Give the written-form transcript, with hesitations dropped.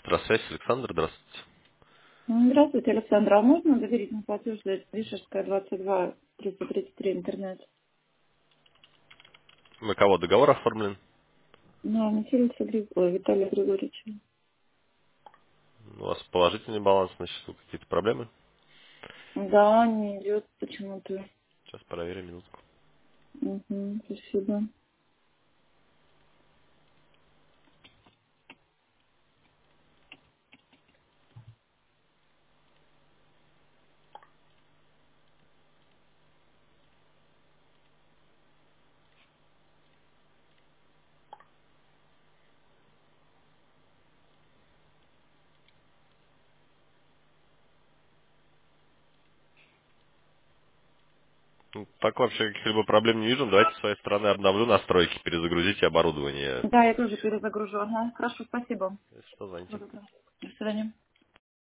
Электросвязь, Александр, здравствуйте. Здравствуйте, Александра. А можно доверительный платеж за Вишерская, 22, 333 интернет? На кого договор оформлен? На Василия Виталия Григорьевича. У вас положительный баланс на счету, какие-то проблемы? Да, не идет почему-то. Сейчас проверим минутку. Угу, спасибо. Ну, так вообще каких-либо проблем не вижу. Давайте с своей стороны обновлю настройки, перезагрузите оборудование. Да, я тоже перезагружу. Ага, хорошо, спасибо. Если что, звоните. Всего доброго. До свидания.